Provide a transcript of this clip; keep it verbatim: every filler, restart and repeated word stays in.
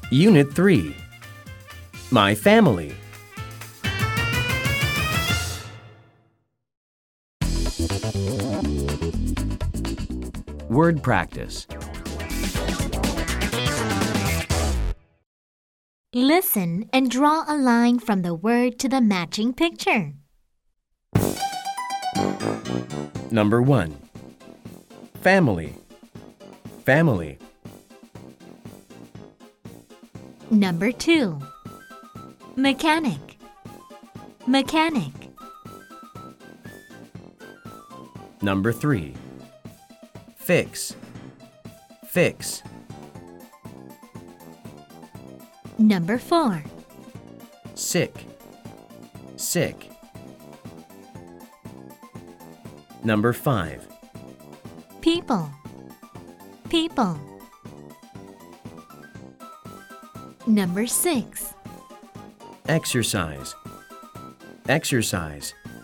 Unit three. My family. Word practice. Listen and draw a line from the word to the matching picture. Number one. Family. Family. Number two. Mechanic. Mechanic. Number three. Fix. Fix. Number four. Sick. Sick. Number five. People. People. Number six. Exercise. Exercise.